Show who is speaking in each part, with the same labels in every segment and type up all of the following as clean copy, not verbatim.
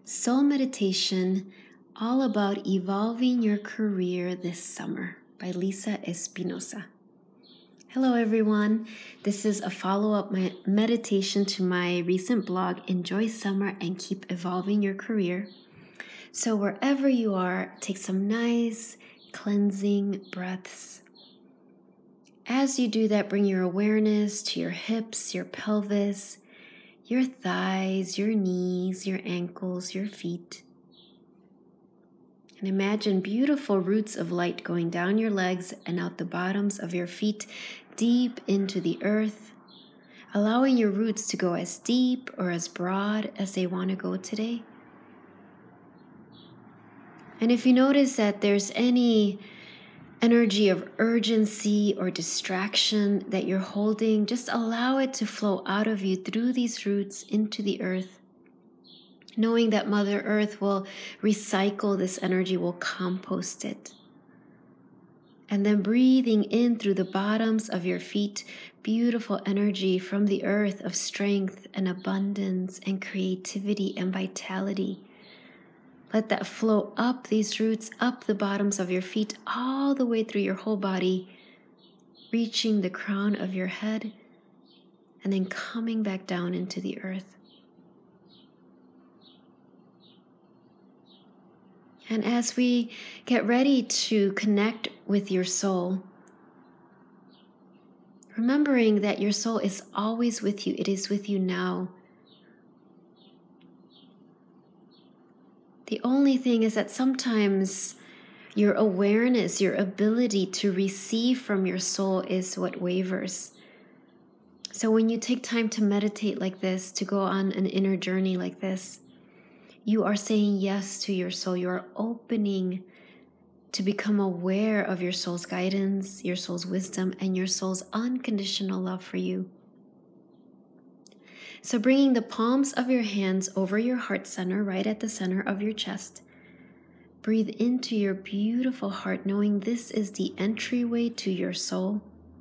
Speaker 1: Soul Meditation, all about evolving your career this summer by Lisa Espinosa. Hello everyone, this is a follow-up meditation to my recent blog, Enjoy Summer and Keep Evolving Your Career. So wherever you are, take some nice cleansing breaths. As you do that, bring your awareness to your hips, your pelvis, your thighs, your knees, your ankles, your feet. And imagine beautiful roots of light going down your legs and out the bottoms of your feet, deep into the earth, allowing your roots to go as deep or as broad as they want to go today. And if you notice that there's any energy of urgency or distraction that you're holding, just allow it to flow out of you through these roots into the earth, knowing that Mother Earth will recycle this energy, will compost it. And then breathing in through the bottoms of your feet, beautiful energy from the earth of strength and abundance and creativity and vitality. Let that flow up these roots, up the bottoms of your feet, all the way through your whole body, reaching the crown of your head, and then coming back down into the earth. And as we get ready to connect with your soul, remembering that your soul is always with you, it is with you now. The only thing is that sometimes your awareness, your ability to receive from your soul is what wavers. So when you take time to meditate like this, to go on an inner journey like this, you are saying yes to your soul. You are opening to become aware of your soul's guidance, your soul's wisdom, and your soul's unconditional love for you. So bringing the palms of your hands over your heart center, right at the center of your chest, breathe into your beautiful heart, knowing this is the entryway to your soul.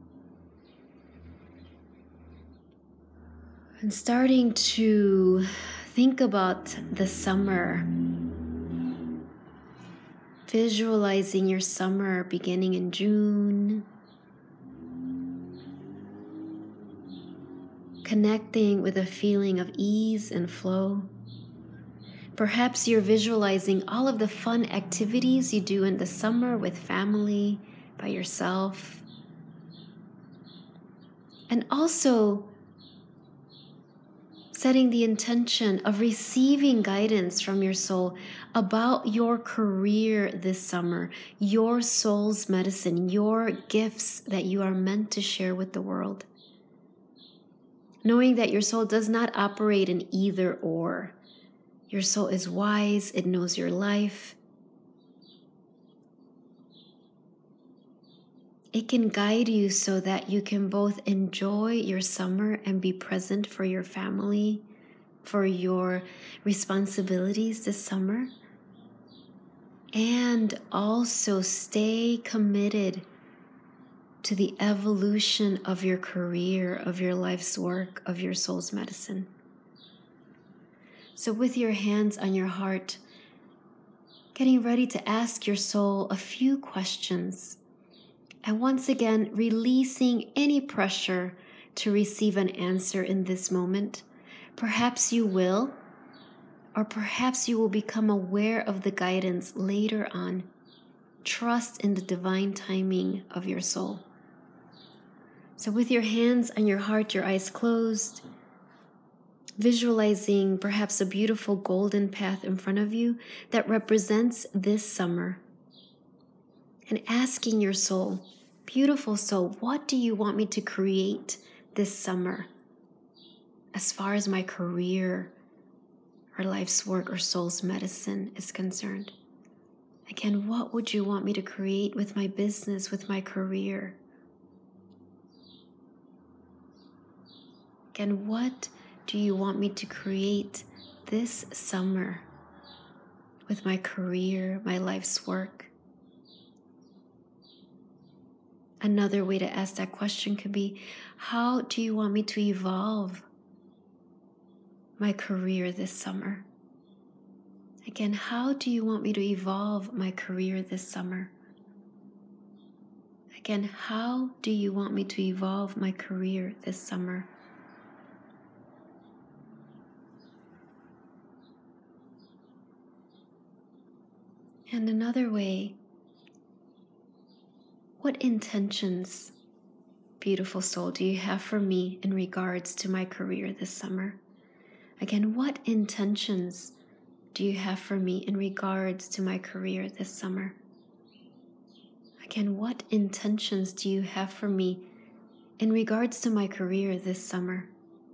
Speaker 1: And starting to think about the summer, visualizing your summer beginning in June, connecting with a feeling of ease and flow. Perhaps you're visualizing all of the fun activities you do in the summer with family, by yourself. And also setting the intention of receiving guidance from your soul about your career this summer, your soul's medicine, your gifts that you are meant to share with the world. Knowing that your soul does not operate in either or. Your soul is wise, it knows your life. It can guide you so that you can both enjoy your summer and be present for your family, for your responsibilities this summer, and also stay committed to the evolution of your career, of your life's work, of your soul's medicine. So with your hands on your heart, getting ready to ask your soul a few questions. And once again, releasing any pressure to receive an answer in this moment. Perhaps you will, or perhaps you will become aware of the guidance later on. Trust in the divine timing of your soul. So with your hands on your heart, your eyes closed, visualizing perhaps a beautiful golden path in front of you that represents this summer. And asking your soul, beautiful soul, what do you want me to create this summer as far as my career or life's work or soul's medicine is concerned? Again, what would you want me to create with my business, with my career? Again, what do you want me to create this summer with my career, my life's work? Another way to ask that question could be, how do you want me to evolve my career this summer? Again, how do you want me to evolve my career this summer? Again, how do you want me to evolve my career this summer? And another way, what intentions, beautiful soul, do you have for me in regards to my career this summer? Again, what intentions do you have for me in regards to my career this summer? Again, what intentions do you have for me in regards to my career this summer?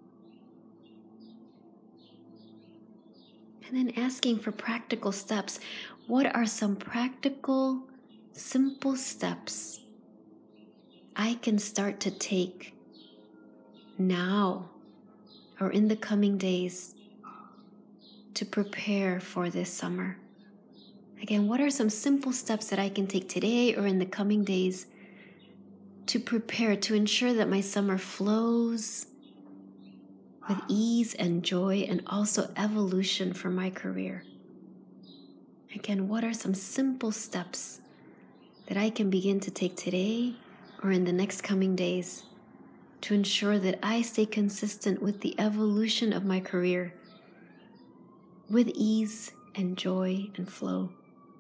Speaker 1: And then asking for practical steps. What are some practical, simple steps I can start to take now or in the coming days to prepare for this summer? Again, what are some simple steps that I can take today or in the coming days to prepare, to ensure that my summer flows with ease and joy and also evolution for my career? Again, what are some simple steps that I can begin to take today or in the next coming days to ensure that I stay consistent with the evolution of my career with ease and joy and flow?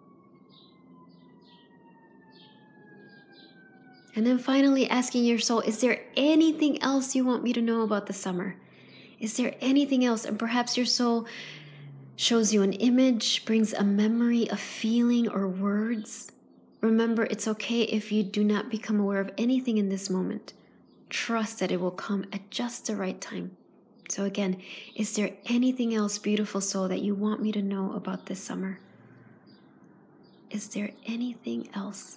Speaker 1: And then finally asking your soul, is there anything else you want me to know about the summer? Is there anything else? And perhaps your soul shows you an image, brings a memory, a feeling, or words. Remember, it's okay if you do not become aware of anything in this moment. Trust that it will come at just the right time. So again, is there anything else, beautiful soul, that you want me to know about this summer? Is there anything else?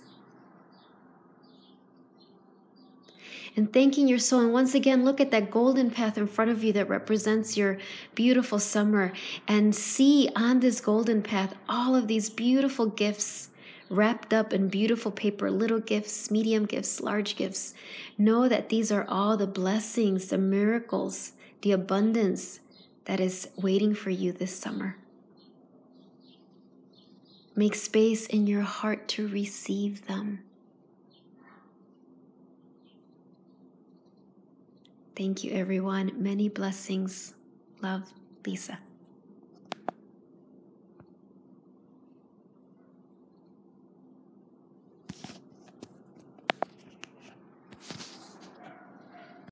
Speaker 1: And thanking your soul. And once again, look at that golden path in front of you that represents your beautiful summer, and see on this golden path all of these beautiful gifts wrapped up in beautiful paper, little gifts, medium gifts, large gifts. Know that these are all the blessings, the miracles, the abundance that is waiting for you this summer. Make space in your heart to receive them. Thank you, everyone. Many blessings. Love, Lisa.